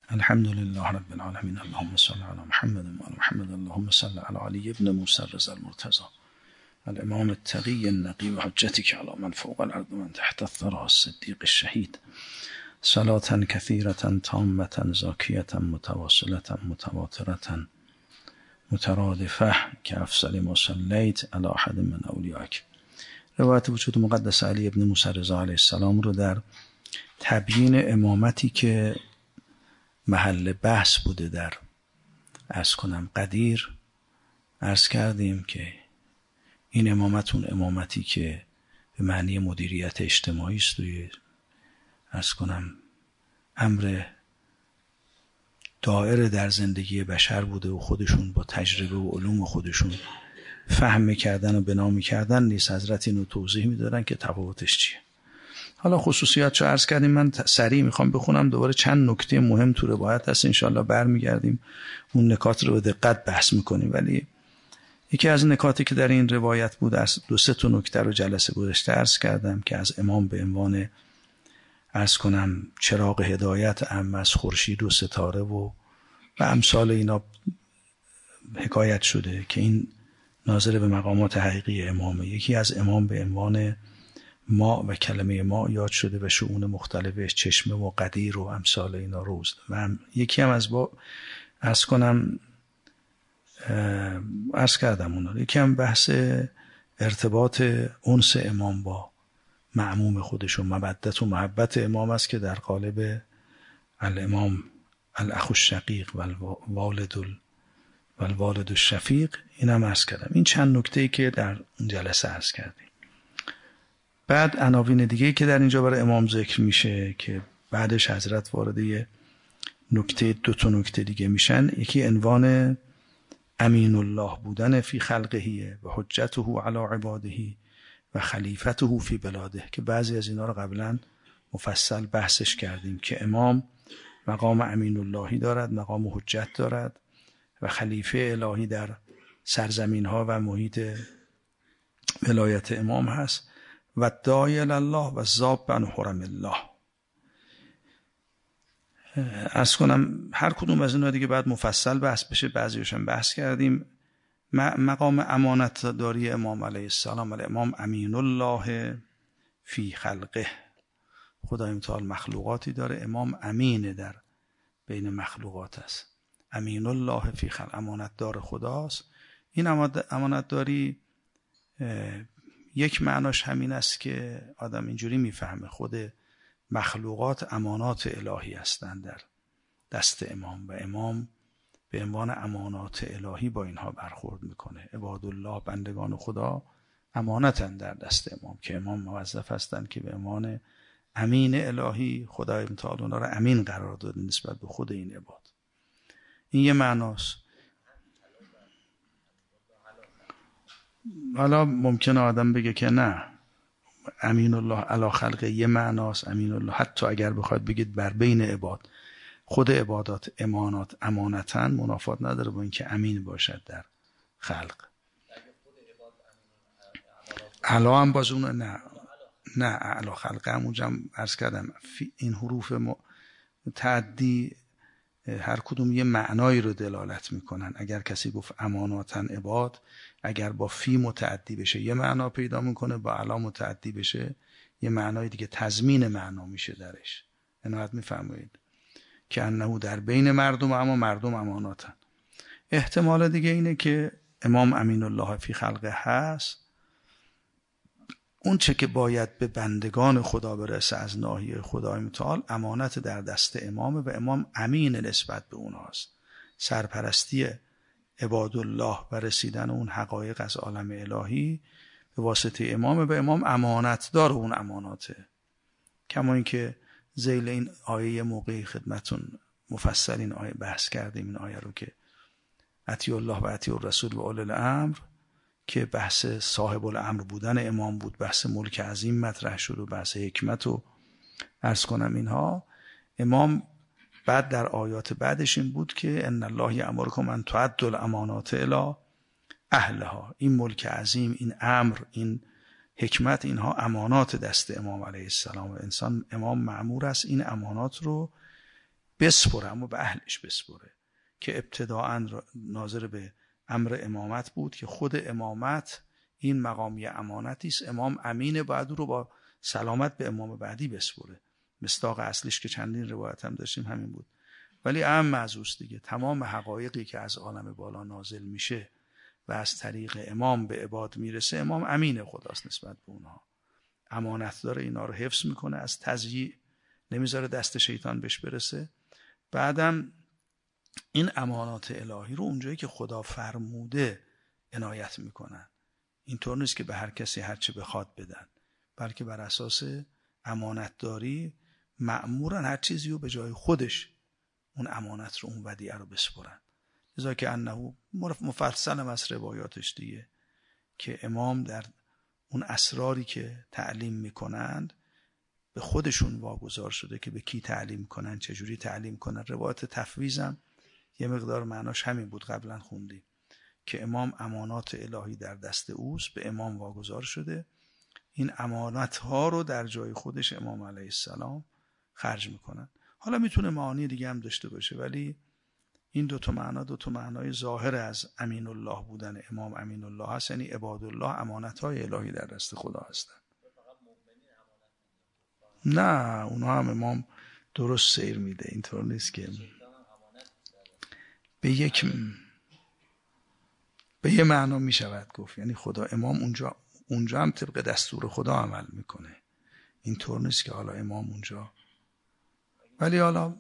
الحمد لله رب العالمين اللهم صل على محمد و محمد اللهم صل على علی ابن موسی الرضا المرتضى الامام التقی النقی و حجتک علی من فوق الارض من تحت الثری الصدیق الشهید صلاة کثیرة تامة زاکیة متواصلة متواترة مترادفة كأفضل ما صلیت علی احد من اولیاک. روایت وجود مقدس علی ابن موسی الرضا علیه السلام رو در تبیین امامتی که محل بحث بوده در قدیر عرض کردیم که این امامت اون امامتی که به معنی مدیریت اجتماعی است و امر دائر در زندگی بشر بوده و خودشون با تجربه و علوم خودشون فهم می‌کردن و بنا می‌کردن. نیز حضرت اینو توضیح می‌دادن که تفاوتش چیه. حالا خصوصیاتشو عرض کردیم. من سریع میخوام بخونم دوباره چند نکته مهم تو روایت هست، انشالله برمیگردیم اون نکات رو به دقت بحث میکنیم. ولی یکی از نکاتی که در این روایت بود، از 2-3 نکته رو جلسه گذشته عرض کردم که از امام به عنوان چراغ هدایت عام از خورشید و ستاره و امثال اینا حکایت شده که این ناظر به مقامات حقیقی امامه. یکی از امام به عنوان ما و کلمه ما یاد شده و شؤون مختلفش، چشمه و قدیر و امثال اینا روز. و یکی هم عرض کردم اونا. یکی هم بحث ارتباط انس امام با معموم خودش و مودت و محبت امام است که در قالب الامام الاخ الشقیق و الوالد الشفیق. این هم عرض کردم. این چند نکته‌ای که در اون جلسه عرض کردیم. بعد عناوین دیگه‌ای که در اینجا برای امام ذکر میشه که بعدش حضرت وارد یه نکته، 2 نکته دیگه میشن. یکی عنوان امین الله بودن فی خلقه و حجته علی عباده و خلیفته فی بلاده، که بعضی از اینا رو قبلا مفصل بحثش کردیم که امام مقام امین اللهی دارد، مقام حجت دارد و خلیفه الهی در سرزمین ها و محیط ولایت امام هست و داعی الله و ذاب عن حرم الله. عرض کنم هر کدوم از اینا دیگه بعد مفصل بحث بشه، بعضیش هم بحث کردیم. مقام امانت داری امام علیه السلام، امام امین الله فی خلقه، خدای متعال مخلوقاتی داره، امام امینه در بین مخلوقات است. امین الله فی خلق، امانت دار خداست. این امانت داری یک معناش همین است که آدم اینجوری میفهمه خود مخلوقات امانات الهی هستند در دست امام و امام به عنوان امانات الهی با اینها برخورد میکنه. عباد الله، بندگان خدا، امانتند در دست امام که امام موظف هستند که به عنوان امین الهی خدای متعال اونا را امین قرار داده نسبت به خود این عباد. این یه معناست. حالا ممکنه آدم بگه که نه، امین الله علی خلقه یه معناست، امین الله حتی اگر بخواید بگید بر بین عباد، خود عبادات امانتن، منافات نداره با اینکه امین باشد در خلق. علا هم باز اون نه علی خلقه همونجا عرض کردم این حروف تعدی هر کدوم یه معنایی رو دلالت میکنن. اگر کسی گفت اماناتن عباد، اگر با فی متعدی بشه یه معنا پیدا میکنه، با علا متعدی بشه یه معنای دیگه، تضمین معنا میشه درش. عنایت میفرمایید که انه در بین مردم، اما مردم اماناتن. احتمال دیگه اینه که امام امین الله فی خلقه هست، اون چه که باید به بندگان خدا برسه از ناحیه خدای متعال امانت در دست امامه و امام امین نسبت به اونهاست. سرپرستی عباد الله و رسیدن اون حقایق از عالم الهی به واسطه امامه و امام امانت دار اون اماناته. کما اینکه ذیل این آیه موقعی خدمتون مفصل این آیه بحث کردیم، این آیه رو که اطیعوا الله و اطیعوا الرسول و اولی الامر، که بحث صاحب الامر بودن امام بود، بحث ملک عظیم مطرح شد و بحث حکمت و عرض کنم اینها. امام بعد در آیات بعدش این بود که ان الله یأمرکم ان تؤدوا الامانات الی اهلها. این ملک عظیم، این امر، این حکمت، اینها امانات دست امام علیه السلام. امام مأمور است این امانات رو بسپره، اما به اهلش بسپره، که ابتداعاً ناظر به امر امامت بود که خود امامت این مقامی امانتی است. امام امینه، باید او رو با سلامت به امام بعدی بسپره. مصداق اصلیش که چندین روایت هم داشتیم همین بود. ولی اهم از اوست دیگه، تمام حقایقی که از عالم بالا نازل میشه و از طریق امام به عباد میرسه، امام امین خداست نسبت به اونها. امانت داره، اینا رو حفظ میکنه، از تضییع نمیذاره دست شیطان بهش برسه. بعدم این امانات الهی رو اونجایی که خدا فرموده عنایت میکنن. اینطور نیست که به هر کسی هر چه بخواد بدن، بلکه بر اساس امانتداری مأمورن هر چیزی رو به جای خودش اون امانت رو، اون ودیعه رو بسپرن. لذا که انه مفصل از روایاتش دیگه که امام در اون اسراری که تعلیم میکنند به خودشون واگذار شده که به کی تعلیم کنن، چجوری تعلیم کنن. روایت تفویضم یه مقدار معناش همین بود، قبلا خوندیم که امام امانات الهی در دست اوست، به امام واگذار شده، این امانت ها رو در جای خودش امام علیه السلام خرج میکنن. حالا میتونه معانی دیگه هم داشته باشه، ولی این دو تا معنای ظاهر از امین الله بودن امام امین الله هست، یعنی عباد الله امانت های الهی در دست خدا هستن. نه، اونها هم امام درست سیر میده، اینطور نیست که به یه معنا میشود گفت، یعنی خدا امام اونجا هم طبق دستور خدا عمل میکنه، اینطور نیست که حالا امام اونجا، ولی حالا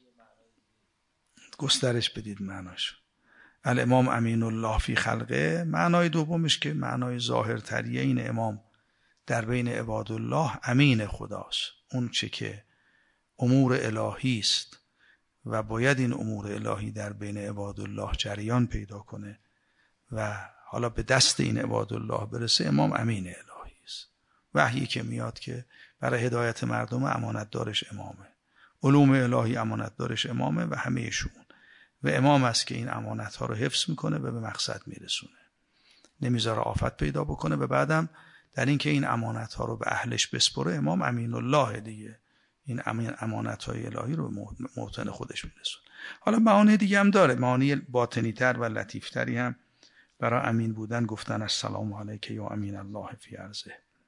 گسترش بدید معناش. الامام امین الله فی خلقه، معنای دومش که معنای ظاهرتریه، این امام در بین عباد الله امین خداست. اون چه که امور الهی است و باید این امور الهی در بین عباد الله جریان پیدا کنه و حالا به دست این عباد الله برسه، امام امین الهی است. وحیی که میاد که برای هدایت مردم امانت دارش امامه، علوم الهی امانت دارش امامه و همه شون، و امام است که این امانت ها رو حفظ میکنه و به مقصد میرسونه، نمیذاره آفت پیدا بکنه. و بعدم در این که این امانت ها رو به اهلش بسپره، امام امین الله دیگه، این امانت های الهی رو به موطن خودش میرسونه. حالا معانی دیگه هم داره، معانی باطنی تر و لطیف تری هم برای امین بودن گفتن السلام علیک یا امین الله فی ارضه.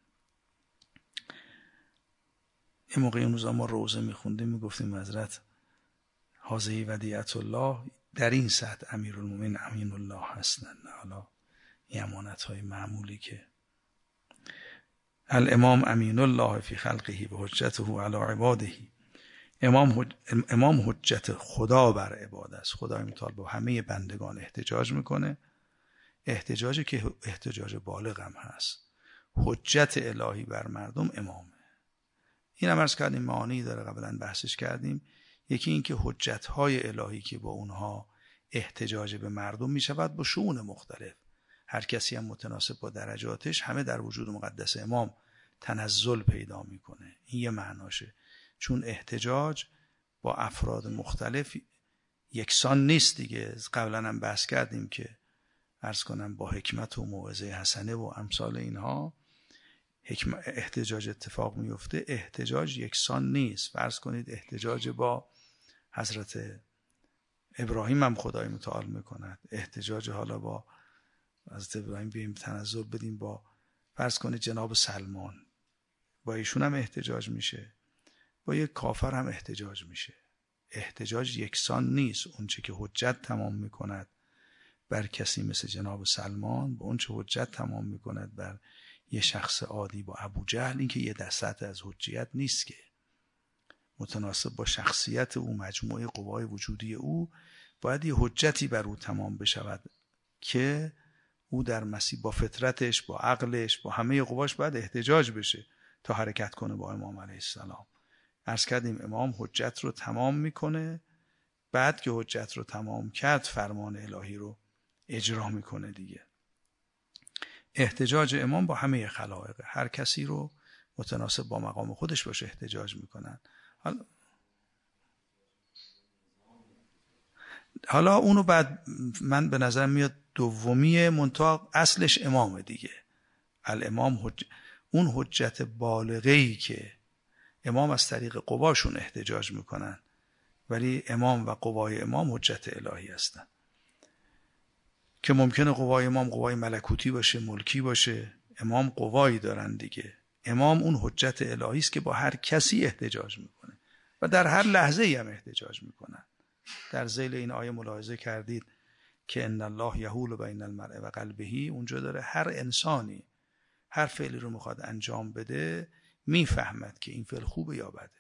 این موقع این روزا ما روزه میخوندیم، میگفتیم حضرت حاضی ودیعت الله در این سطح امیرالمومنین امین الله هستند. حالا این امانت های معمولی که الامام امین الله فی خلقه و حجته علی عباده، امام حجت خدا بر عباد است. خدای متعال با همه بندگان احتجاج میکنه، احتجاجی که احتجاج بالغ هم هست. حجت الهی بر مردم امامه. این هم عرض کردیم معانی داره، قبلا بحثش کردیم. یکی این که حجت‌های الهی که با اونها احتجاج به مردم می شود با شؤون مختلف، هر کسی هم متناسب با درجاتش، همه در وجود مقدس امام تنزل پیدا میکنه. این یه معناشه، چون احتجاج با افراد مختلف یکسان نیست دیگه. قبلا هم بحث کردیم که عرض کنم با حکمت و موعظه حسنه و امثال اینها احتجاج اتفاق میفته. احتجاج یکسان نیست. فرض کنید احتجاج با حضرت ابراهیم هم خدای متعال میکند، احتجاج حالا با حضرت ابراهیم بیم تنزل بدیم با فرض کنید جناب سلمان، با ایشون هم احتجاج میشه، با یک کافر هم احتجاج میشه. احتجاج یکسان نیست. اون چه که حجت تمام میکند بر کسی مثل جناب سلمان، با اون چه حجت تمام میکند بر یه شخص عادی با ابو جهل، این که یه دسته از حجیت نیست، که متناسب با شخصیت او، مجموعه قوای وجودی او، باید یه حجتی بر او تمام بشود که او در مسیر با فطرتش، با عقلش، با همه قواش باید احتجاج بشه تا حرکت کنه با امام علیه السلام. عرض کردیم امام حجت رو تمام میکنه، بعد که حجت رو تمام کرد فرمان الهی رو اجرا میکنه دیگه. احتجاج امام با همه خلائق، هر کسی رو متناسب با مقام خودش باشه احتجاج میکنن. حالا اونو بعد من به نظر میاد دومی منتها اصلش امامه دیگه. الامام اون حجت بالغه‌ای که امام از طریق قواشون احتجاج میکنن ولی امام و قوای امام حجت الهی هستند که ممکنه قوای امام قوای ملکوتی باشه، ملکی باشه. امام قوایی دارن دیگه. امام اون حجت الهی است که با هر کسی احتجاج میکنه و در هر لحظه ای هم احتجاج میکنن. در ذیل این آیه ملاحظه کردید که ان الله یحول بین المرء و قلبه، اونجا داره هر انسانی هر فعلی رو میخواد انجام بده میفهمد که این فعل خوبه یا بده.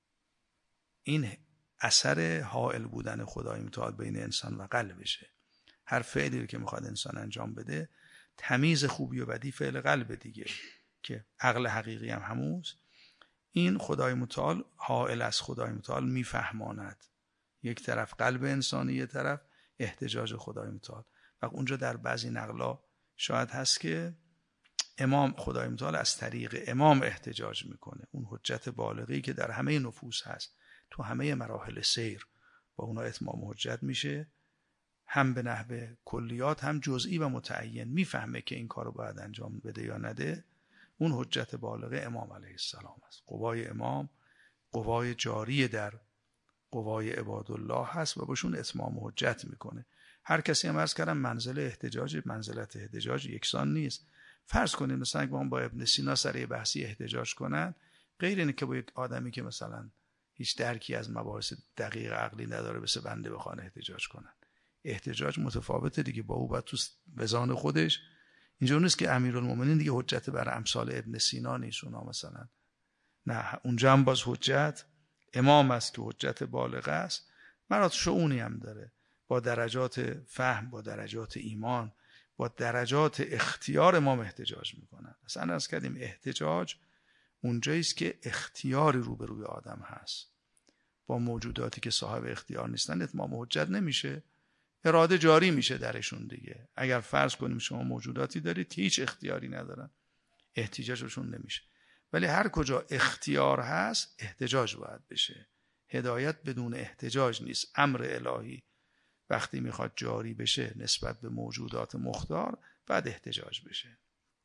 این اثر حائل بودن خدای متعال بین انسان و قلبشه. هر فعلی رو که میخواد انسان انجام بده تمیز خوبی و بدی فعل قلب دیگه که عقل حقیقی هم هموز. این خدای متعال حائل از خدای متعال میفهماند. یک طرف قلب انسانی، یک طرف احتجاج خدای متعال. و اونجا در بعضی نقلا شاید هست که امام خدای متعال از طریق امام احتجاج میکنه. اون حجت بالغی که در همه نفوس هست تو همه مراحل سیر با اونا اتمام حجت میشه، هم به نحو کلیات هم جزئی و متعین میفهمه که این کارو باید انجام بده یا نده. اون حجت بالغه امام علیه السلام است. قوای امام قوای جاری در قوای عبادالله هست و باشون اتمام حجت میکنه. هر کسی هم عرض کردم منزلت احتجاج یکسان نیست. فرض کنید مثلا با ابن سینا سر بحثی احتجاج کنن، غیر اینه که با یک آدمی که مثلا هیچ درکی از مباحث دقیق عقلی نداره بسه بنده بخوان احتجاج کنن. احتجاج متفاوته دیگه. با او باید تو وزان خودش، اینجا نیست که امیرالمومنین دیگه حجت بر امثال ابن سینا نیست اونا مثلا، نه، اونجا هم باز حجت امام است که حجت بالغه است. مراتب شؤونی هم داره با درجات فهم، با درجات ایمان، با درجات اختیار امام احتجاج میکنن. اصلا عرض کردیم احتجاج اونجایی است که اختیاری روبروی آدم هست. با موجوداتی که صاحب اختیار نیستن اتمام حجت نمیشه، اراده جاری میشه درشون دیگه. اگر فرض کنیم شما موجوداتی دارید که هیچ اختیاری ندارن، احتجاجشون نمیشه. ولی هر کجا اختیار هست احتجاج باید بشه. هدایت بدون احتجاج نیست. امر الهی وقتی میخواد جاری بشه نسبت به موجودات مختار بعد احتجاج بشه،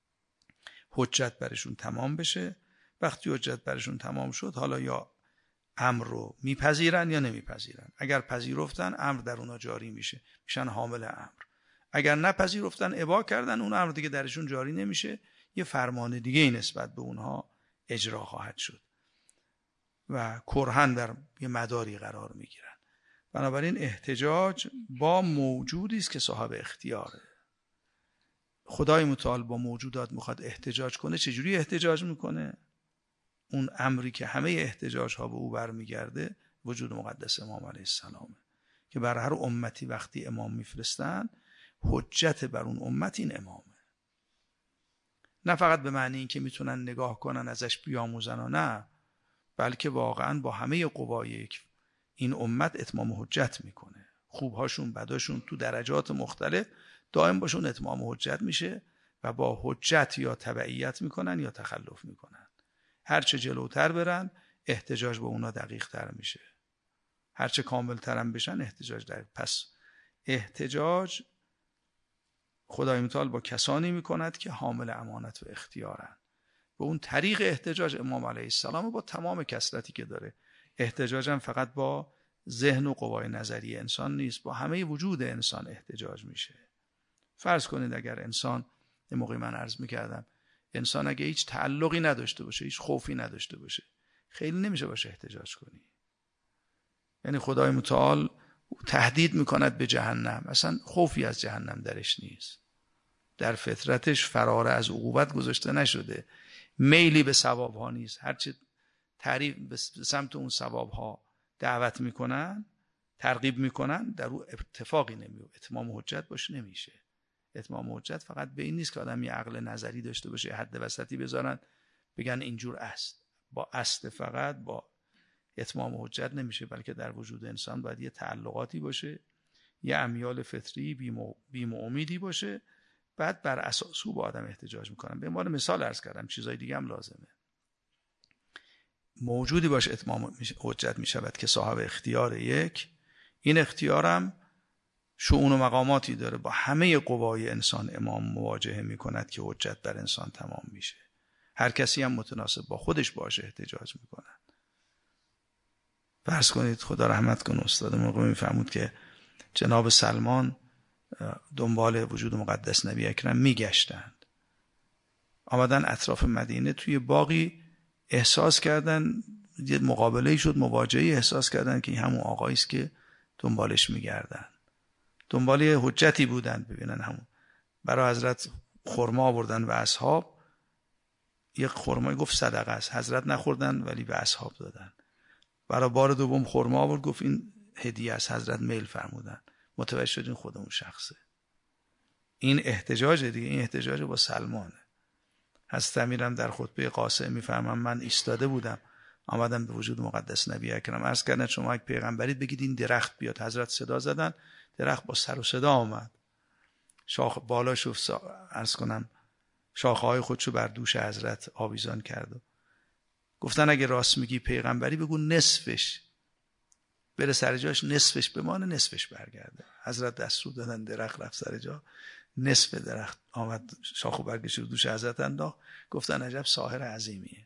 حجت برشون تمام بشه. وقتی حجت برشون تمام شد حالا یا امر رو میپذیرن یا نمیپذیرن. اگر پذیرفتن امر در اونا جاری میشه، میشن حامل امر. اگر نپذیرفتن ابا کردن، اون امر دیگه درشون جاری نمیشه، یه فرمان دیگه ای نسبت به اونها اجرا خواهد شد و کرهن در یه مداری قرار میگیرن. بنابراین احتجاج با موجودی است که صاحب اختیاره. خدای متعال با موجودات میخواد احتجاج کنه، چجوری احتجاج میکنه؟ اون امری که همه احتجاج ها به او برمیگرده وجود مقدس امام علیه السلامه که بر هر امتی وقتی امام میفرستن حجت بر اون امت این امامه. نه فقط به معنی این که میتونن نگاه کنن ازش بیاموزن و نه، بلکه واقعا با همه قوای این امت اتمام حجت میکنه. خوبهاشون بداشون تو درجات مختلف دائم باشون اتمام حجت میشه و با حجت یا تبعیت میکنن یا تخلف میکنن. هرچه جلوتر برن احتجاج به اونا دقیق تر میشه، هرچه کامل ترم بشن احتجاج دقیق. پس احتجاج خدای متعال با کسانی میکند که حامل امانت و اختیارن. به اون طریق احتجاج امام علیه السلام با تمام کثرتی که داره. احتجاج هم فقط با ذهن و قوای نظری انسان نیست، با همه وجود انسان احتجاج میشه. فرض کنید اگر انسان، یه موقعی من عرض میکردم، انسان اگه هیچ تعلقی نداشته باشه، هیچ خوفی نداشته باشه، خیلی نمیشه باشه احتجاج کنی. یعنی خدای متعال تهدید میکند به جهنم، اصلا خوفی از جهنم درش نیست، در فطرتش فرار از عقوبت گذاشته نشده، میلی به ثوابها نیست. هرچه تعریف به سمت اون ثوابها دعوت میکنن، ترغیب میکنن، در او اتفاقی نمیفته، اتمام حجت باشه نمیشه. اتمام حجت فقط به این نیست که آدم یه عقل نظری داشته باشه، حد وسطی بذارن بگن اینجور است. با است فقط با اتمام حجت نمیشه، بلکه در وجود انسان باید یه تعلقاتی باشه، یه امیال فطری بیم و امیدی باشه، بعد بر اساس او با آدم احتجاج میکنن. به عنوان مثال عرض کردم، چیزای دیگه هم لازمه. موجودی باشه اتمام حجت میشود که صاحب اختیار یک، این اختیارم شؤون و مقاماتی داره، با همه قوای انسان امام مواجهه میکند که حجت بر انسان تمام میشه. هر کسی هم متناسب با خودش باشه احتجاج میکنن. فرض کنید خدا رحمت کنه استاد موقع میفهمود که جناب سلمان دنبال وجود مقدس نبی اکرم میگشتند، آمدن اطراف مدینه توی باقی احساس کردن، یه مقابله شد، مواجهه، احساس کردن که این همون آقایی است که دنبالش میگردن، دنبال حجتی بودن. ببینن همون برای حضرت خرما آوردن و اصحاب، یک خرمای گفت صدقه است، حضرت نخوردن ولی به اصحاب دادن. برای بار دوم خرما آورد، گفت این هدیه است، حضرت میل فرمودن. متوجه شدین خودمون شخصه. این احتجاج دیگه، این احتجاج با سلمانه. حضرت امیرم در خطبه قاسم میفرمم من ایستاده بودم، آمدم به وجود مقدس نبی اکرم عرض کردن شما یک پیغمبرید بگید این درخت بیاد. حضرت صدا زدن، درخت با سر و صدا آمد، شاخ بالاشو عرض کنم شاخه‌های خودشو بر دوش حضرت آویزان کرد و گفتن اگه راست میگی پیغمبری بگو نصفش بره سر جاش، نصفش بمانه، نصفش برگرده. حضرت دستور دادن، درخت رفت سر جا، نصف درخت آمد شاخ و برگش رو دوش حضرت انداخت. گفتن عجب ساحر عظیمیه،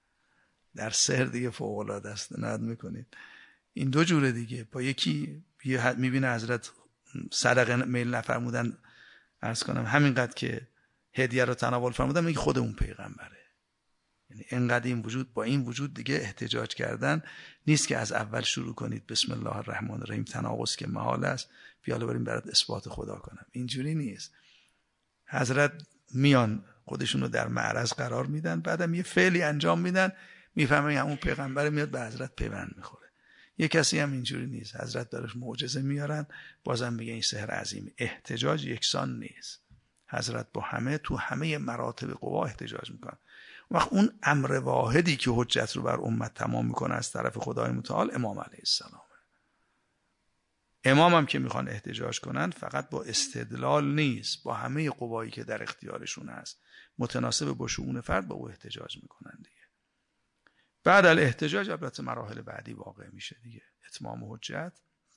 در سحر دیگه فوق العاده است. ناد میکنید این دو جوره دیگه. با یکی میبینه حضرت صدقه میل نفرمودن، عرض کنم همینقدر که هدیه رو تناول فرمودن، میگه خود اون پیغمبره. یعنی اینقدر این وجود با این وجود دیگه احتجاج کردن نیست که از اول شروع کنید بسم الله الرحمن الرحیم تناقض که محال است بیاله بریم برات اثبات خدا کنم. اینجوری نیست. حضرت میان خودشون رو در معرض قرار میدن، بعدم یه فعلی انجام میدن، میفهمن همون پیغمبر میاد به حضرت پیوند میخوره. یه کسی هم اینجوری نیست، حضرت براش معجزه میارن، بازم میگه این سحر عظیم. احتجاج یکسان نیست. حضرت با همه تو همه مراتب قوا احتجاج میکنن. وقت اون امر واحدی که حجت رو بر امت تمام میکنه از طرف خدای متعال امام علیه السلام. امام هم که میخوان احتجاج کنن فقط با استدلال نیست، با همه قوایی که در اختیارشون هست متناسب با شؤون فرد با او احتجاج میکنن دیگه. بعد الاحتجاج البته مراحل بعدی واقع میشه دیگه. اتمام حجت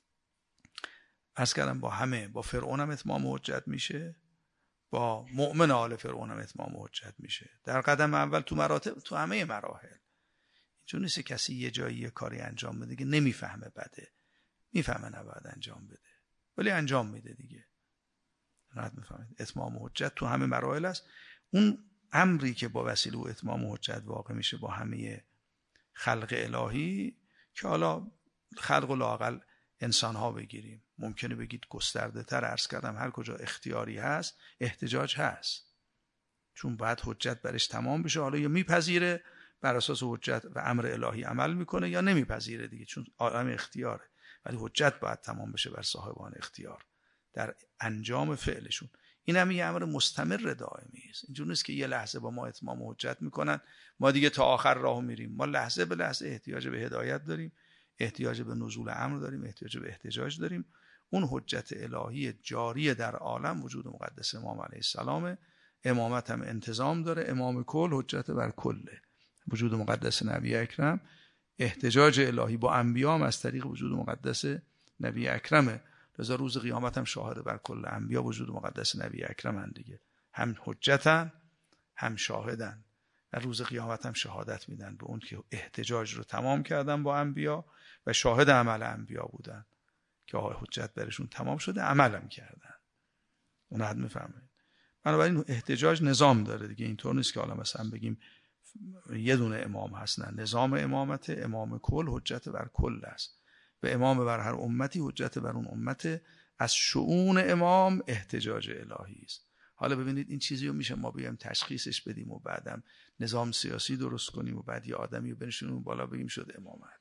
عرض کردم با همه، با فرعون هم اتمام حجت میشه، با مؤمن آل فرعون هم اتمام حجت میشه. در قدم اول تو مراتب، تو همه مراحل. اینجور نیست کسی یه جایی یه کاری انجام بده که نمیفهمه بده، میفهمه نباید انجام بده ولی انجام میده دیگه. راحت میفهمید. اتمام حجت تو همه مراحل است. اون امری که با وسیله و اتمام حجت واقع میشه با همه خلق الهی، که حالا خلق و لااقل انسان ها بگیریم، ممکنه بگید گسترده تر، عرض کردم هر کجا اختیاری هست احتجاج هست، چون باید حجت برش تمام بشه. حالا یا میپذیره بر اساس حجت و امر الهی عمل میکنه یا نمیپذیره دیگه، چون عالم اختیاره، ولی حجت باید تمام بشه بر صاحبان اختیار در انجام فعلشون. این هم یه امر مستمر دائمی است. اینجور نیست که یه لحظه با ما اتمام حجت میکنن ما دیگه تا آخر راه میریم. ما لحظه به لحظه احتیاج به هدایت داریم، احتیاج به نزول امر داریم، احتیاج به احتجاج داریم. اون حجت الهی جاری در عالم وجود مقدس امام علیه السلام. امامت هم انتظام داره، امام کل حجت بر کله. وجود مقدس نبی اکرم، احتجاج الهی با انبیا هم از طریق وجود مقدس نبی اکرمه. لذا روز قیامت هم شاهد بر کل انبیا وجود مقدس نبی اکرمن دیگه. هم حجتن هم شاهدن و روز قیامت هم شهادت میدن به اون که احتجاج رو تمام کردن با انبیا و شاهد عمل انبیا بودن که حجت برشون تمام شده، عملم کردن. اون حد میفهمید. بنابراین احتجاج نظام داره دیگه. اینطور نیست که حالا مثلا بگیم یه دونه امام هست، نه. نظام امامت، امام کل حجت بر کل است و امام بر هر امتی حجت بر اون امت. از شؤون امام احتجاج الهی است. حالا ببینید این چیزی رو میشه ما بیایم تشخیصش بدیم و بعدم نظام سیاسی درست کنیم و بعد یه آدمی رو بنشونیم بالا بگیم شد امامت.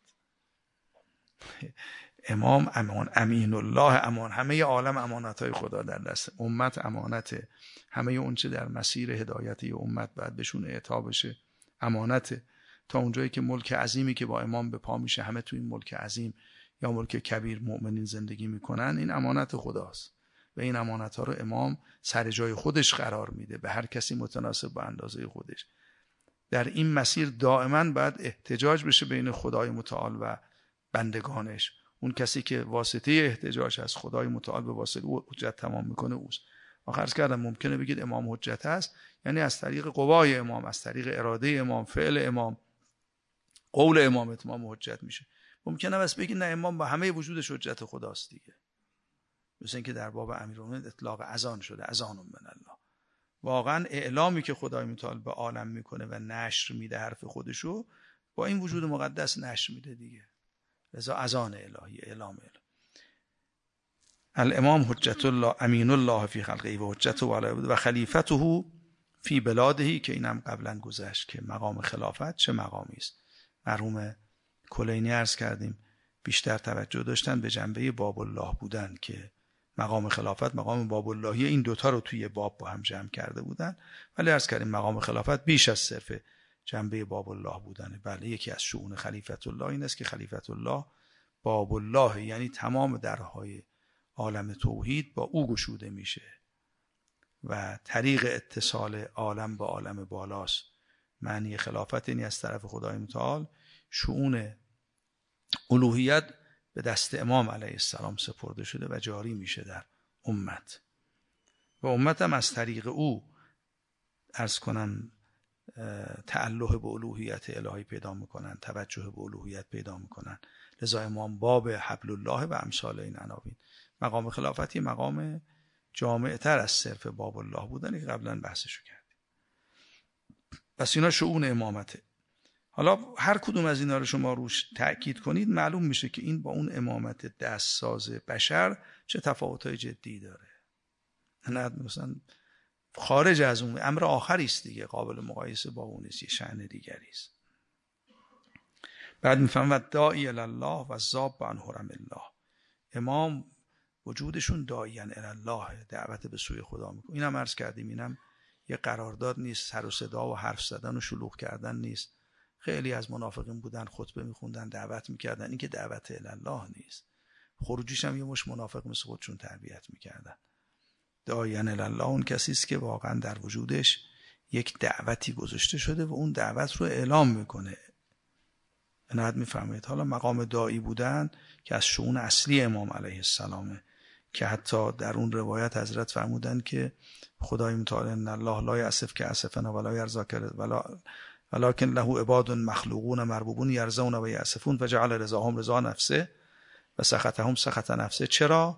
امام امان، امین الله امان، همه عالم امانتهای خدا در دست امت امانته. همه اون چه در مسیر هدایت امت بعد بهشون اعطا بشه امانته. تا اونجایی که ملک عظیمی که با امام به پا میشه همه تو این ملک عظیم یا ملک کبیر مؤمنین زندگی میکنن، این امانت خداست و این امانت ها رو امام سر جای خودش قرار میده به هر کسی متناسب با اندازه خودش. در این مسیر دائما باید احتجاج بشه بین خدای متعال و بندگانش. اون کسی که واسطه احتجاج از خدای متعال به واسطه حجت تمام میکنه اوست. عرض کردم ممکنه بگید امام حجت هست، یعنی از طریق قوای امام، از طریق اراده امام، فعل امام، قول امام اتمام حجت میشه. ممکنه بس بگی نه امام با همه وجودش حجت خداست دیگه. مثل اینکه در باب امیرالمومنین اطلاق اذان شده، اذان من الله. واقعا اعلامی که خدای متعال به عالم میکنه و نشر میده حرف خودشو، با این وجود مقدس نشر میده دیگه. لذا اذان الهی، اعلام الهی. الامام حجت الله امین الله فی خلقه و حجته و خلیفته فی بلاده، که اینم قبلا گذشت که مقام خلافت چه مقامی است. مرحوم کلینی عرض کردیم بیشتر توجه داشتن به جنبه باب الله بودن، که مقام خلافت مقام باب اللهی، این دوتا رو توی باب با هم جمع کرده بودن، ولی عرض کردیم مقام خلافت بیش از صرف جنبه باب الله بودنه. بله، یکی از شؤون خلیفت الله این است که خلیفت الله باب الله، یعنی تمام درهای عالم توحید با او گشوده میشه و طریق اتصال عالم با عالم بالاست. معنی خلافت یعنی از طرف خدای متعال شؤون الوهیت به دست امام علیه السلام سپرده شده و جاری میشه در امت، و امت هم از طریق او عرض کنم تعلق به الوهیت الهی پیدا میکنن، توجه به الوهیت پیدا میکنن. لذا امام باب حبل الله و امثال این عناوین. مقام خلافتی مقام جامع تر از صرف باب الله بودن که قبلا بحثشو کردیم. پس اینا شؤون امامته. حالا هر کدوم از اینا رو شما روش تأکید کنید معلوم میشه که این با اون امامت دستساز بشر چه تفاوت‌های جدی داره. نه مثلا خارج از اون امر آخری است دیگه، قابل مقایسه با اون است، یه شأن دیگری است. بعد میفهم و داعی الله و ذاب عن حرم الله. امام وجودشون داعیان الله، دعوت به سوی خدا میکنه. اینم عرض کردیم اینم یه قرارداد نیست، سر و صدا و حرف زدن و شلوغ کردن نیست. خیلی از منافقین بودن خطبه میخوندن دعوت میکردن، این که دعوت الله نیست. خروجیش هم یه مش منافق مثل خودشون تربیت میکردن. داعیان الله اون کسی است که واقعا در وجودش یک دعوتی گذاشته شده و اون دعوت رو اعلام میکنه. عنایت میفهمید. حالا مقام داعی بودن که از شؤون اصلی امام علیه السلامه، که حتی در اون روایت حضرت فرمودن که خدای متعال ان الله لا یأسف که اسفنا ولا یرضا ولکن له عباد مخلوقون مربوبون یرضون و یأسفون فجعل رضاهم رضا نفسه و سخطهم سخط نفسه. چرا؟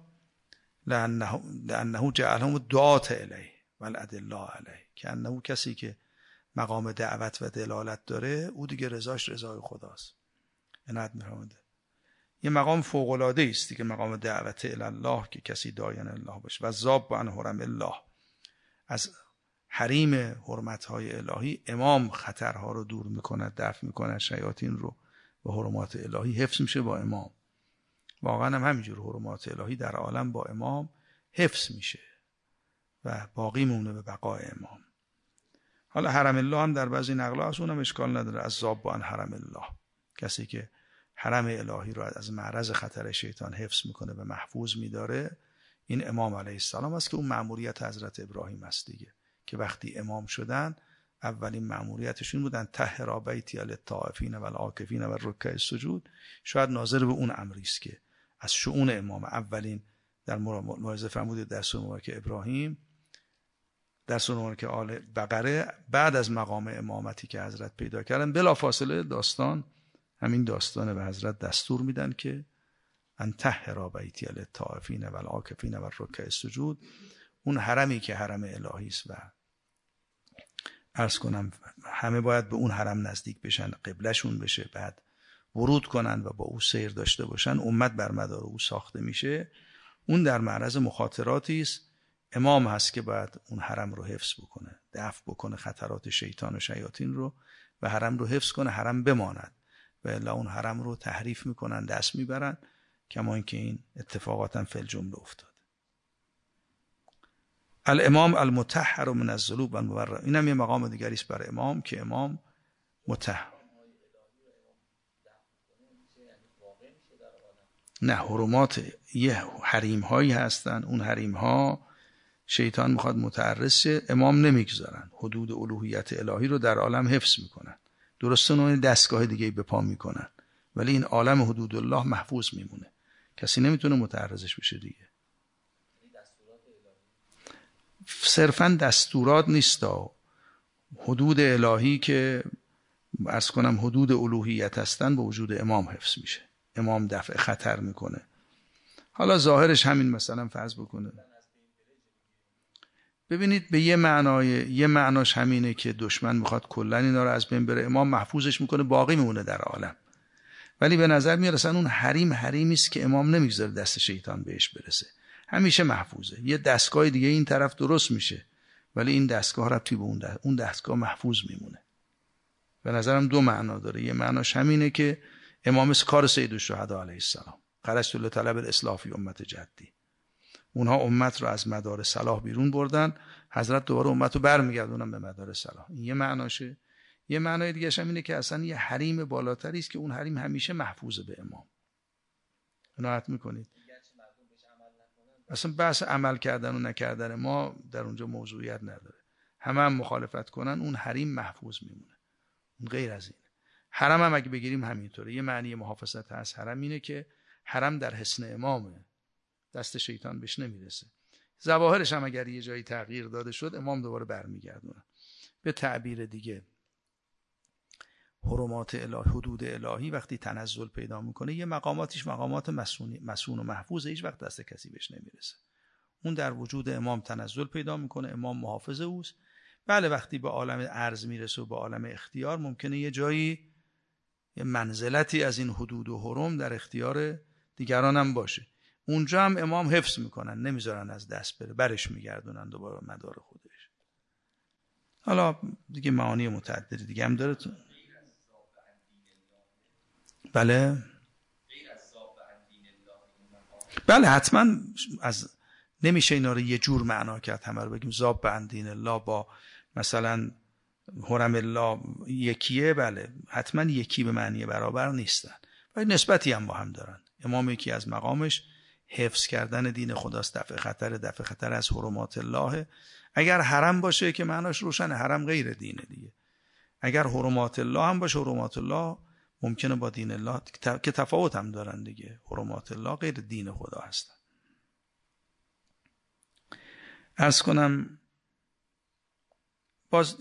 لانه جعلهم دعات الیه والادله علیه، که انه کسی که مقام دعوت و دلالت داره او دیگه رضاش رضای خداست. عنایت می‌فرمایید. یه مقام فوق العاده است دیگه، مقام دعوت الی الله، که کسی داعیان الله باشه. و ذاب عن حرم الله، از حریم حرمت‌های الهی امام خطرها رو دور می‌کند، دفع می‌کند شیاطین رو، و حرمات الهی حفظ میشه با امام. واقعا هم همینجور حرمات الهی در عالم با امام حفظ میشه و باقی مونه به بقای امام. حالا حرم الله هم در بعضی نقل‌ها هست، اونم اشکال نداره. از ذاب عن حرم الله، کسی که حرم الهی رو از معرض خطر شیطان حفظ میکنه و محفوظ میداره، این امام علیه السلام است، که اون مأموریت حضرت ابراهیم است دیگه، که وقتی امام شدن اولین مأموریتشون بودن طهر بیتی للطائفین والعاکفین والرکع السجود. شاید ناظر به اون امری است که از شؤون امام اولین در موعظه فرمودید در سوره مبارکه ابراهیم، در سوره مبارکه آل بقره، بعد از مقام امامتی که حضرت پیدا کردن بلافاصله داستان همین داستانه، و حضرت دستور میدن که ان طهر بیتی للطائفین والعاکفین والرکع السجود. اون حرمی که حرم الهی است و عرض کنم همه باید به اون حرم نزدیک بشن، قبلهشون بشه، بعد ورود کنن و با او سیر داشته باشن، امت بر مدار او ساخته میشه. اون در معرض مخاطراتی است. امام هست که باید اون حرم رو حفظ بکنه، دفع بکنه خطرات شیطان و شیاطین رو، و حرم رو حفظ کنه، حرم بماند، و الا اون حرم رو تحریف میکنن، دست میبرن، کما اینکه این اتفاقاتا فی الجمله افتاد. الامام المطهر من الذنوب والمبرر، اینم یه مقام دیگری است برای امام، که امام مطهر. نه، حرمات یه حریم هایی هستن، اون حریم ها شیطان میخواد متعرض شه، امام نمیگذارن، حدود الوهیت الهی رو در عالم حفظ میکنن. درسته اون دستگاه دیگه به پا میکنن، ولی این عالم حدود الله محفوظ میمونه، کسی نمیتونه متعرضش بشه دیگه. صرفا دستورات نیستا، حدود الهی که عرض کنم حدود الوهیت هستن با وجود امام حفظ میشه. امام دفع خطر میکنه. حالا ظاهرش همین مثلا فرض بکنه. ببینید به یه معناش همینه که دشمن میخواد کلا اینا رو از بین بره، امام محفوظش میکنه باقی میمونه در عالم. ولی به نظر میاد اصلا اون حریمی است که امام نمیگذاره دست شیطان بهش برسه، همیشه محفوظه. یه دستگاه دیگه این طرف درست میشه ولی این دستگاه ربطی به اون دستگاه محفوظ میمونه. به نظرم دو معنا داره. یه معناش همینه که امام کار سید الشهدا علیه السلام، خرجت لطلب الاصلاح فی امت جدی، اونها امت رو از مدار صلاح بیرون بردن، حضرت دوباره امت رو برمیگردونن به مدار صلاح. این یه معناشه. یه معنای دیگه هم اینه که اصلا یه حریم بالاتری است که اون حریم همیشه محفوظه به امام. عنایت میکنید؟ اصلا بحث عمل کردن و نکردن ما در اونجا موضوعیت نداره. همه هم مخالفت کنن اون حریم محفوظ میمونه. اون غیر از این. حرم هم اگه بگیریم همینطوره. یه معنی محافظت از حرم اینه که حرم در حصن امامه، دست شیطان بهش نمیرسه. ظواهرش هم اگر یه جایی تغییر داده شد امام دوباره برمیگردونه. به تعبیر دیگه حرمات الهی، حدود الهی وقتی تنزل پیدا میکنه یه مقاماتش مقامات مسون و محفوظه، هیچ وقت دست کسی بهش نمیرسه. اون در وجود امام تنزل پیدا میکنه، امام محافظ اوست. بله وقتی به عالم ارض میرسه و به عالم اختیار ممکنه یه جایی یه منزلتی از این حدود و حرم در اختیار دیگران هم باشه. اونجا هم امام حفظ میکنن، نمیذارن از دست بره، برش میگردونن دوباره مدار خودش. حالا دیگه معانی متعددی دیگه هم داره. بله حتما نمیشه اینا رو یه جور معنا کرد، همه رو بگیم ذاب عن دین الله با مثلا حرم الله یکیه. بله حتما یکی به معنی برابر نیستن ولی نسبتی هم با هم دارن. امام یکی از مقامش حفظ کردن دین خداست، دفع خطر از حرمات الله. اگر حرم باشه که معناش روشنه، حرم غیر دینه دیگه. اگر حرمات الله هم باشه، حرمات الله ممکنه با دین الله که تفاوت هم دارن دیگه. حرمات الله غیر دین خدا هستن. عرض کنم باز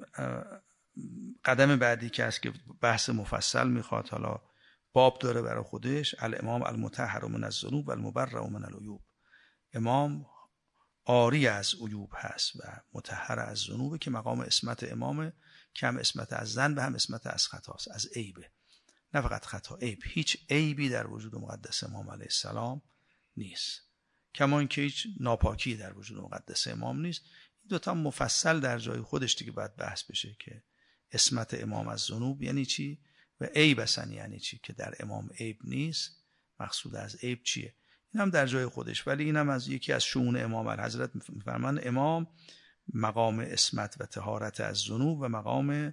قدم بعدی که هست که بحث مفصل میخواد، حالا باب داره برای خودش، الامام المطهر من الذنوب و المبرأ من العیوب. امام عاری از عیوب هست و مطهر از ذنوب که مقام اسمت امامه که هم اسمت از ذنب و هم اسمت از خطاست، از عیبه. نه فقط خطا، عیب. هیچ عیبی در وجود مقدس امام علیه السلام نیست، کما اینکه هیچ ناپاکی در وجود مقدس امام نیست. این دوتا مفصل در جای خودش دیگه باید بحث بشه که اسمت امام از ذنوب یعنی چی و عیب اصلا یعنی چی، که در امام عیب نیست، مقصود از عیب چیه. این هم در جای خودش، ولی این هم از یکی از شؤون امام. حضرت میفرمان امام مقام اسمت و طهارت از ذنوب و مقام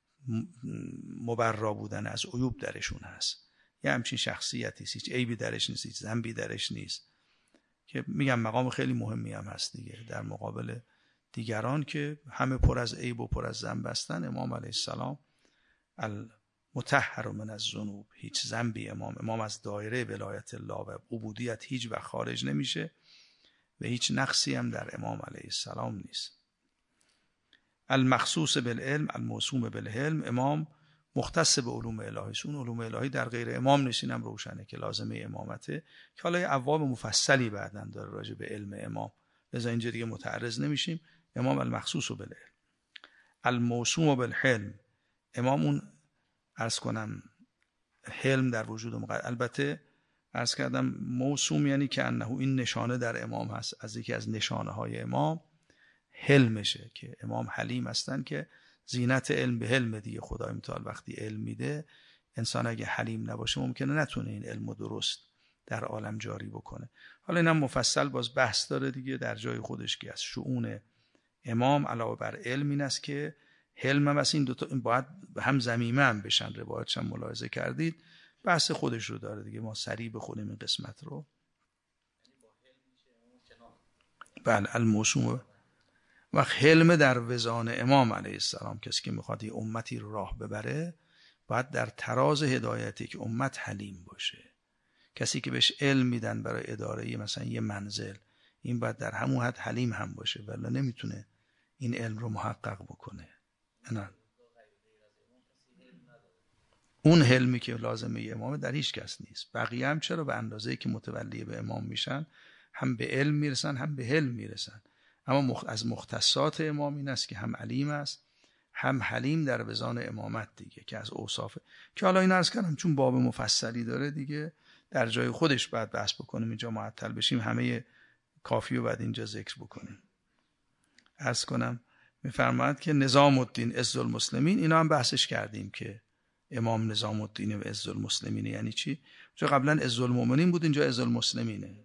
مبرا بودن از عیوب درشون هست. یه همچین شخصیتی، هیچ عیبی درش نیست، هیچ ذنبی درش نیست، که میگم مقام خیلی مهمی هم هست دیگه در مقابل دیگران که همه پر از عیب و پر از ذنب هستن. امام علیه السلام المطهر من الذنوب، هیچ ذنبی امام از دایره ولایت الله و عبودیت هیچ وقت خارج نمیشه و هیچ نقصی هم در امام علیه السلام نیست. المخصوص بالعلم الموسوم بالحلم، امام مختص به علوم الهی. اون علوم الهی در غیر امام نیست، اینم روشنه که لازمه امامته، که حالا ابواب مفصلی بعدن داره راجع به علم امام، لذا اینجا دیگه متعرض نمیشیم. امام المخصوص بالعلم الموسوم بالحلم، امام اون عرض کنم حلم در وجود مقدس. البته عرض کردم موسوم یعنی که انه، این نشانه در امام هست، از یکی از نشانه های امام حلمشه که امام حلیم هستن، که زینت علم به حلم دیگه. خدای متعال وقتی علم میده، انسان اگه حلیم نباشه ممکنه نتونه این علم درست در عالم جاری بکنه. حالا اینم مفصل باز بحث داره دیگه در جای خودش که از شؤون امام علاوه بر علم این است که حلم هم از این دوتا این باید هم ضمیمه هم بشن. روایتش هم ملاحظه کردید بحث خودش رو داره دیگه، ما سریع بخونیم این قسمت رو. بله الموسوم و حلم در وزان امام علیه السلام، کسی که میخواد یه امتی رو راه ببره باید در تراز هدایتی که امت حلیم باشه. کسی که بهش علم میدن برای اداره مثلا یه منزل، این باید در همون حد حلیم هم باشه، ولی نمیتونه این علم رو محقق بکنه. نه اون حلمی که لازمه امام در هیچ کس نیست. بقیه هم چرا به اندازه‌ای که متولی به امام میشن هم به علم میرسن هم به حلم میرسن. اما از مختصات امام این است که هم علیم است هم حلیم در وزان امامت دیگه، که از اوصاف که حالا این عرض کردم چون باب مفصلی داره دیگه در جای خودش باید بحث بکنیم، اینجا معطل بشیم همه کافی رو بعد اینجا ذکر بکنیم. عرض کنم میفرماید که نظام الدین عز المسلمین، اینا هم بحثش کردیم که امام نظام الدین و عز المسلمین یعنی چی. چون قبلا عز المؤمنین بود، اینجا عز المسلمینه.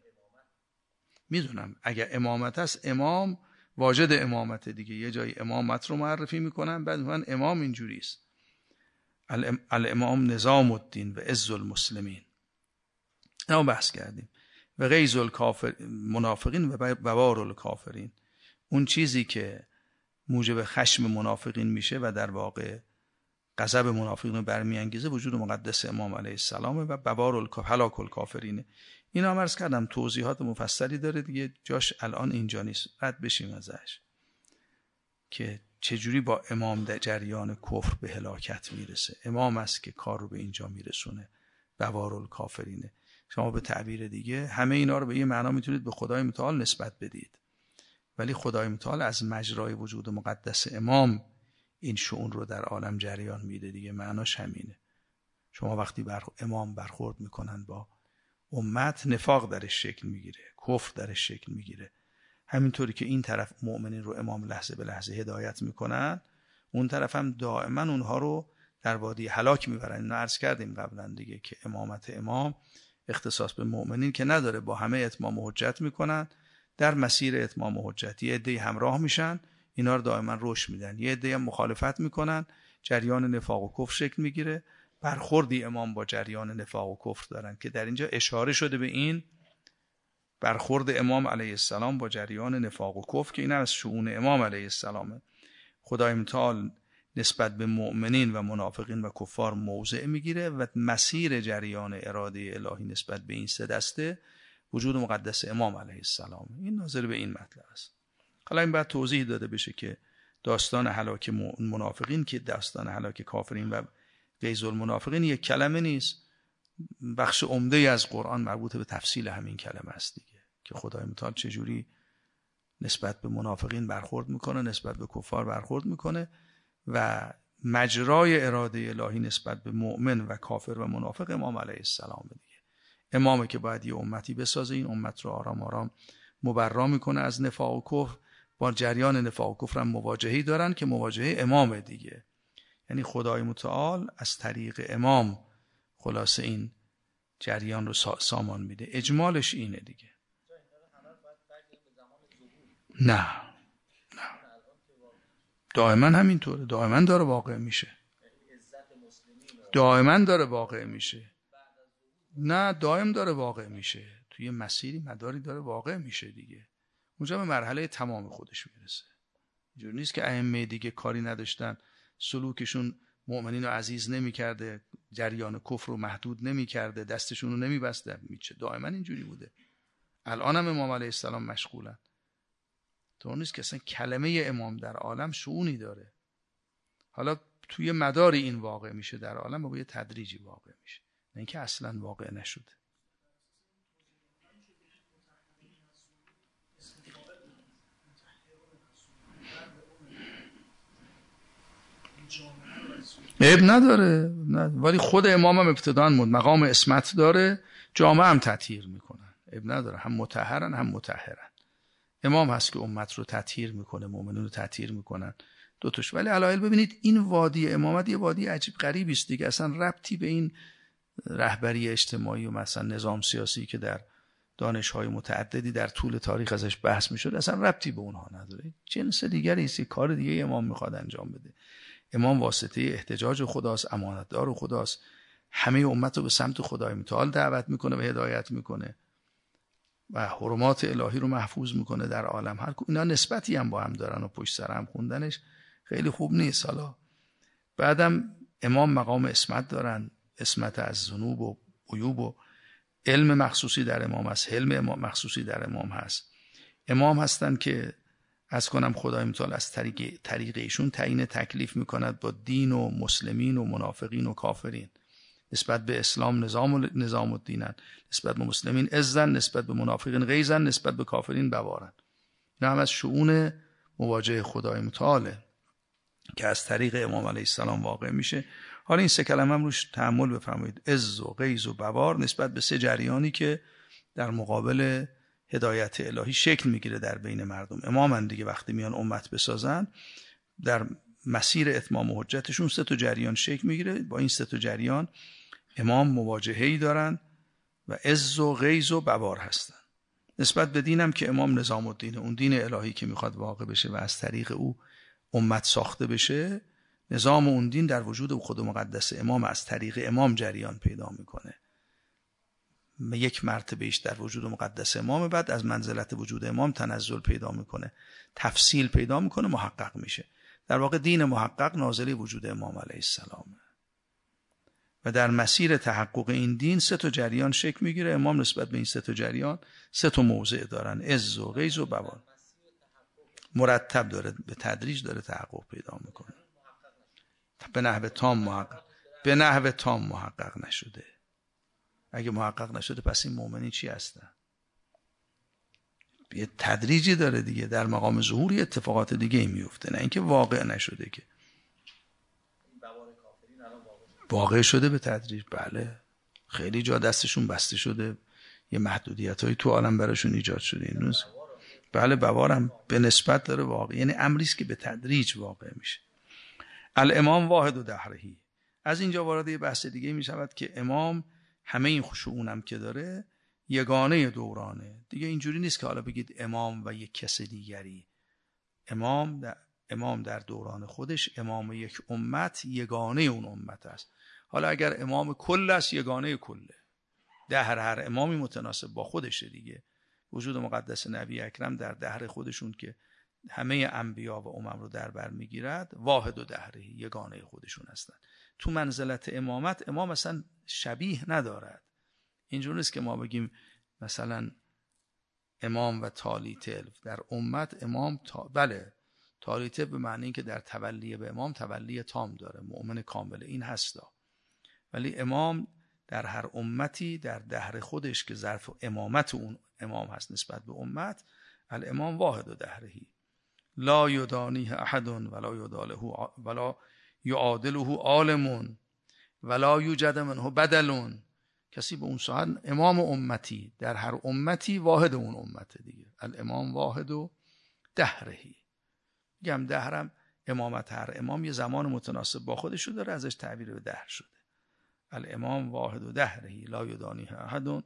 میدونم اگر امامت هست امام واجد امامت دیگه، یه جای امامت رو معرفی میکنن بعد میگن امام اینجوری است. الامام نظام الدین و عز المسلمین، اینا بحث کردیم. و غیظ الکافر منافقین و بوار الکافرین، اون چیزی که موجب خشم منافقین میشه و در واقع غضب منافقین رو برمیانگیزه وجود مقدس امام علیه السلام و بوار هلاک الکافرینه. اینا هم عرض کردم توضیحات مفصلی داره دیگه، جاش الان اینجا نیست، رد بشیم ازش که چجوری با امام در جریان کفر به هلاکت میرسه. امام است که کار رو به اینجا میرسونه، بوار الکافرینه. شما به تعبیر دیگه همه اینا رو به یه معنا میتونید به خدای متعال نسبت بدید، ولی خدای متعال از مجرای وجود مقدس امام این شؤون رو در عالم جریان میده دیگه. معناش همینه. شما وقتی امام برخورد میکنن با امت، نفاق درش شکل میگیره، کفر درش شکل میگیره. همینطوری که این طرف مؤمنین رو امام لحظه به لحظه هدایت میکنن، اون طرف هم دائما اونها رو در وادی هلاک میبرن. اینو عرض کردیم قبلا دیگه که امامت امام اختصاص به مؤمنین که نداره، با همه اتمام و حجت میکنن، در مسیر اتمام و حجت یه عده همراه میشن، اینا رو دائما رشد میدن، یه عده هم مخالفت میکنن، جریان نفاق و کفر شکل میگیره. برخوردی امام با جریان نفاق و کفر دارن که در اینجا اشاره شده به این برخورد امام علیه السلام با جریان نفاق و کفر که این از شؤون امام علیه السلامه. خدای متعال نسبت به مؤمنین و منافقین و کفار موضع میگیره و مسیر جریان اراده الهی نسبت به این سه دسته وجود مقدس امام علیه السلام. این ناظر به این مطلب است. حالا این بعد توضیح داده بشه که داستان هلاک منافقین که داستان هلاک کافرین و غیظ المنافقین یک کلمه نیست، بخش عمده از قرآن مربوط به تفصیل همین کلمه است دیگه، که خدای متعال چجوری نسبت به منافقین برخورد میکنه، نسبت به کفار برخورد میکنه و مجرای اراده الهی نسبت به مؤمن و کافر و منافق امام علیه السلام دیگه. امامه که باید یه امتی بسازه، این امت رو آرام آرام مبرا میکنه از نفاق و کفر. با جریان نفاق و کفر هم مواجهی دارن که مواجهه امامه دیگه، یعنی خدای متعال از طریق امام خلاصه این جریان رو سامان میده. اجمالش اینه دیگه. نه دائما همینطوره، دائما داره واقع میشه، دائما داره واقع میشه. نه دائم داره واقع میشه، توی مسیری مداری داره واقع میشه دیگه. اونجا به مرحله تمام خودش میرسه. اینجور نیست که ائمه دیگه کاری نداشتن، سلوکشون مؤمنین رو عزیز نمی‌کرده، جریان کفر رو محدود نمی‌کرده، دستشون رو نمی‌بسته. دائما اینجوری بوده. الان هم امام علیه السلام مشغولن. طور نیست که اصلا کلمه امام در عالم شؤونی داره. حالا توی مدار این واقع میشه در عالم و با یه تدریجی واقع میشه، نه اینکه اصلا واقع نشده. عیب نداره، ولی خود امام هم ابتداً مقام اسمت داره، جامعه هم تطهیر میکنن، عیب نداره، هم مطهرن هم مطهرن. امام هست که امت رو تطهیر میکنه، مؤمنین رو تطهیر میکنن، دوتاش. ولی علایل ببینید این وادی امامت یه وادی عجیب غریبی است دیگه، اصلا ربطی به این رهبری اجتماعی و مثلا نظام سیاسی که در دانش‌های متعددی در طول تاریخ ازش بحث میشد اصلا ربطی به اونها نداره. جنس دیگری است، کار دیگه امام میخواد انجام بده. امام واسطه احتجاج خداست، امانتدار خداست، همه امت رو به سمت خدای متعال دعوت میکنه و هدایت میکنه و حرمات الهی رو محفوظ میکنه در عالم. هر اینا نسبتی هم با هم دارن و پشت سر هم خوندنش خیلی خوب نیست. حالا بعدم امام مقام اسمت دارن، اسمت از ذنوب و عیوب و علم مخصوصی در امام هست، حلم امام مخصوصی در امام هست. امام هستن که از کنم خدای متعال از طریق ایشون تعیین تکلیف میکند با دین و مسلمین و منافقین و کافرین. نسبت به اسلام نظام الدینن، نسبت به مسلمین عزن، نسبت به منافقین غیظن، نسبت به کافرین بوارن. اینا هم از شؤون مواجهه خدای متعاله که از طریق امام علیه السلام واقع میشه. حالا این 3 کلمه هم روش تأمل بفرمایید، عز و غیظ و بوار، نسبت به 3 جریانی که در مقابل هدایت الهی شکل میگیره در بین مردم. امامن دیگه، وقتی میان امت بسازن در مسیر اتمام و حجتشون 3 جریان شکل میگیره. با این 3 جریان امام مواجهه‌ای دارن و عز و غیظ و بوار هستن. نسبت به دینم که امام نظام الدین، اون دین الهی که میخواد واقع بشه و از طریق او امت ساخته بشه، نظام اون دین در وجود خود مقدس امام از طریق امام جریان پیدا میکنه. یک مرتبهش در وجود مقدس امام، بعد از منزلت وجود امام تنزل پیدا میکنه، تفصیل پیدا میکنه، محقق میشه. در واقع دین محقق نازل وجود امام علیه السلامه و در مسیر تحقق این دین 3 جریان شکل میگیره. امام نسبت به این 3 جریان 3 موضع دارن، عز و غیظ و بوار. مرتب داره، به تدریج داره تحقق پیدا میکنه. به نحو تام محقق نشده. اگه محقق نشده پس این مؤمنین چی هستن؟ یه تدریجی داره دیگه، در مقام ظهوری اتفاقات دیگه ای میفته، نه اینکه واقع نشده. که واقع شده به تدریج، بله. خیلی جا دستشون بسته شده، یه محدودیتایی تو عالم براشون ایجاد شده. این بله، بوارم به نسبت داره واقع، یعنی امری است که به تدریج واقع میشه. الامام واحد و دهرهی. از اینجا وارد یه بحث دیگه میشود که امام همه این شؤونم که داره یگانه دورانه دیگه. اینجوری نیست که حالا بگید امام و یک کس دیگری. امام در دوران خودش امام یک امت، یگانه اون امت است. حالا اگر امام کل است، یگانه کله. هر امامی متناسب با خودشه دیگه. وجود مقدس نبی اکرم در دهر خودشون که همه انبیا و امم رو در بر میگیرد، واحد و دهرهی، یگانه خودشون هستن. تو منزلت امامت امام اصلا شبیه ندارد. اینجور نیست که ما بگیم مثلا امام و تالی تلف در امت. امام بله، تالی تلف به معنی این که در تولی به امام تولی تام داره، مؤمن کامله، این هستا. ولی امام در هر امتی در دهر خودش که ظرف امامت اون امام هست نسبت به امت، الامام واحد و دهرهی، لا یدانیه احد ولا یعادله عالم ولا یوجد منه بدل. کسی به اون ساعت امام امتی در هر امتی واحد اون امت دیگه. الامام واحد و دهرهی. میگم دهرم امامت، هر امام یه زمان متناسب با خودش رو داره، ازش تعبیر به دهر شده. الامام واحد و دهرهی لا یدانیه احد.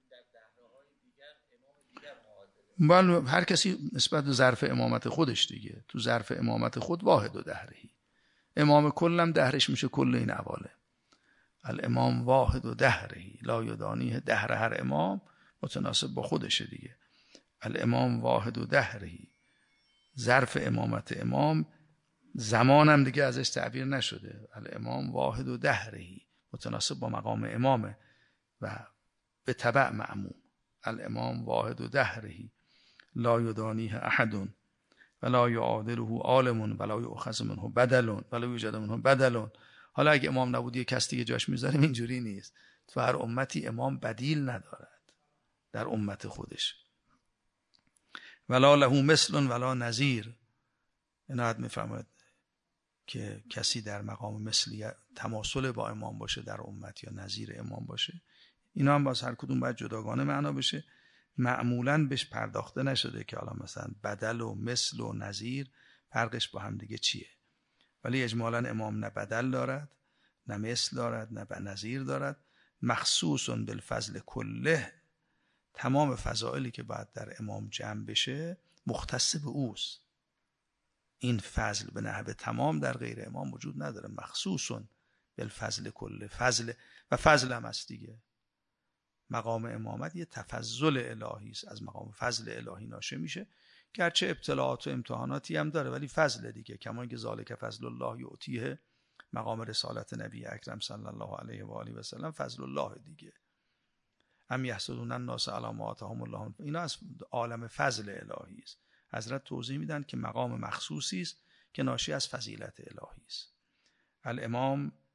بله، هر کسی نسبت به ظرف امامت خودش دیگه. تو ظرف امامت خود واحد و دهرهی. امام کلم دهرش میشه کل این عوالم. الامام واحد و دهرهی لا یدانیه، دهر هر امام متناسب با خودشه دیگه. الامام واحد و دهرهی، ظرف امامت امام زمانم دیگه ازش تعبیر نشده. الامام واحد و دهرهی متناسب با مقام امامه و به تبع معموم. الامام واحد و دهرهی لا یدانیه احد ولا یعادله عالم ولا یؤخذ منه بدل ولا یوجد منه بدل. حالا اگه امام نبود یه کس دیگه جاش میذاریم، اینجوری نیست. تو هر امتی امام بدیل ندارد در امت خودش. ولا له مثل ولا نظیر. عنایت میفرماید که کسی در مقام مثلی تماثل با امام باشه در امت یا نظیر امام باشه، اینا هم باز هر کدوم باید جداگانه معنا بشه. معمولاً بهش پرداخته نشده که حالا مثلا بدل و مثل و نظیر فرقش با هم دیگه چیه. ولی اجمالاً امام نه بدل دارد، نه مثل دارد، نه نظیر دارد. مخصوص بالفضل کله. تمام فضائلی که باید در امام جمع بشه مختص به اوست. این فضل به نحو تمام در غیر امام وجود نداره. مخصوص بالفضل کله. فضل و فضل هم است دیگه. مقام امامت یه تفضل الهی است، از مقام فضل الهی ناشه میشه. گرچه ابتلاعات و امتحاناتی هم داره ولی فضل دیگه. کما اینکه ذالک فضل الله یعطیه، مقام رسالت نبی اکرم صلی الله علیه و آله و سلم فضل الله دیگه. ام یحسدون الناس علی ما آتاهم الله، اینا از عالم فضل الهی است. حضرت توضیح میدن که مقام مخصوصی است که ناشی از فضیلت الهی است. الامام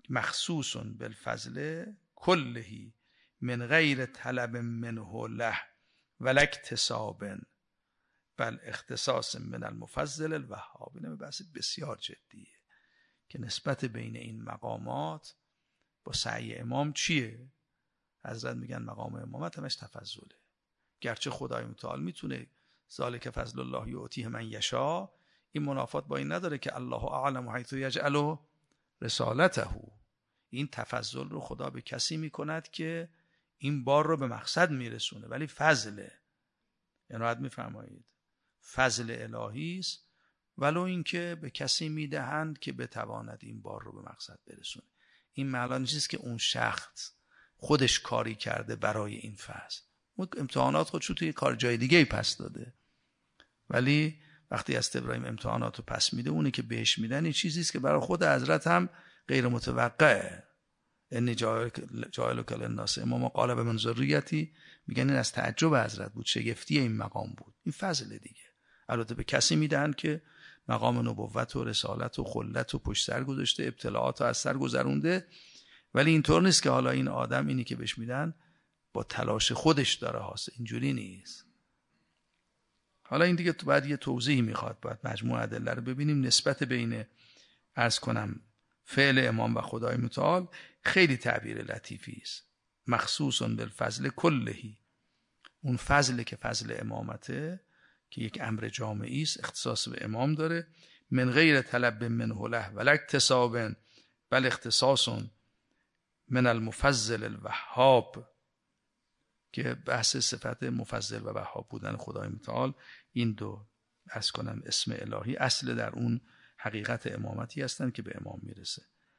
مخصوص بالفضل کله من غیر طلب منه له ولا اکتساب بل اختصاص من المفضل الوهاب. این بحث بسیار جدیه که نسبت بین این مقامات با سعی امام چیه؟ حضرت میگن مقام امامت همش تفضله، گرچه خدای متعال میتونه ذالک فضل الله یؤتیه من یشاء، این منافات با این نداره که الله اعلم حیث یجعل رسالته. این تفضل رو خدا به کسی میکند که این بار رو به مقصد میرسونه، ولی فضله، یعنی راحت میفرمایید فضل الهی است، ولو اینکه به کسی میدهند که بتواند این بار رو به مقصد برسونه. این معنی نیست که اون شخص خودش کاری کرده برای این فضل، اون امتحانات خودشو توی کار جای دیگه پس داده، ولی وقتی از ابراهیم امتحانات رو پس میده، اونی که بهش میدن این چیزی است که برای خود حضرت هم غیر متوقعه. انی جاعلک للناس اماما قال من ذریتی، میگن این از تعجب حضرت بود، شگفتی این مقام بود، این فضل دیگه. البته به کسی میدن که مقام نبوت و رسالت و خلت و پشت سر گذاشته، ابتلاعات رو از سر گذرونده، ولی اینطور نیست که حالا این آدم اینی که بهش میدن با تلاش خودش داره حاصل، اینجوری نیست. حالا این دیگه تو بعد یه توضیح میخواد، باید مجموع ادله رو ببینیم. نسبت بین عرض کنم فعل امام و خدای متعال خیلی تعبیر لطیفی است. مخصوص بالفضل کلهی، اون فضل که فضل امامته که یک امر جامعی است، اختصاص به امام داره. من غیر طلب منه له ولا اکتساب بل اختصاص من المفضل الوهاب، که بحث صفت مفضل و وهاب بودن خدای متعال، این دو عرض کنم اسم الهی اصل در اون حقیقت امامتی هستند که به امام میرسه.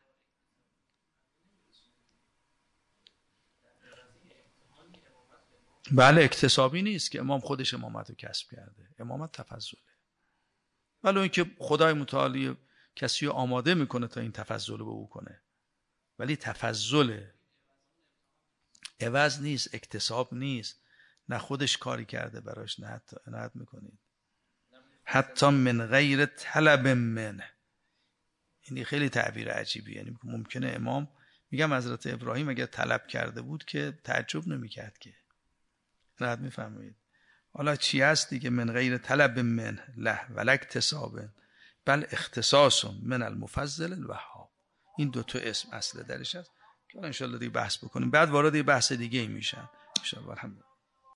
بله اکتسابی نیست که امام خودش امامت رو کسب کرده، امامت تفضله، ولی اینکه خدای متعال کسی رو آماده میکنه تا این تفضل رو به او کنه، ولی تفضل عوض نیست، اکتساب نیست، نه خودش کاری کرده براش، نه عنایت میکنید حتی من غیر طلب من. این خیلی تعبیر عجیبیه، یعنی ممکنه امام، میگم حضرت ابراهیم اگر طلب کرده بود که تعجب نمیکرد که، راحت میفهمید. حالا چی هست دیگه؟ من غیر طلب من له ولا اکتساب بل اختصاص من المفضل الوهاب. این دو تا اسم اصل درش هست که ان شاء الله دیگه بحث بکنیم، بعد وارد یه بحث دیگه میشن ان شاء الله. الحمدلله.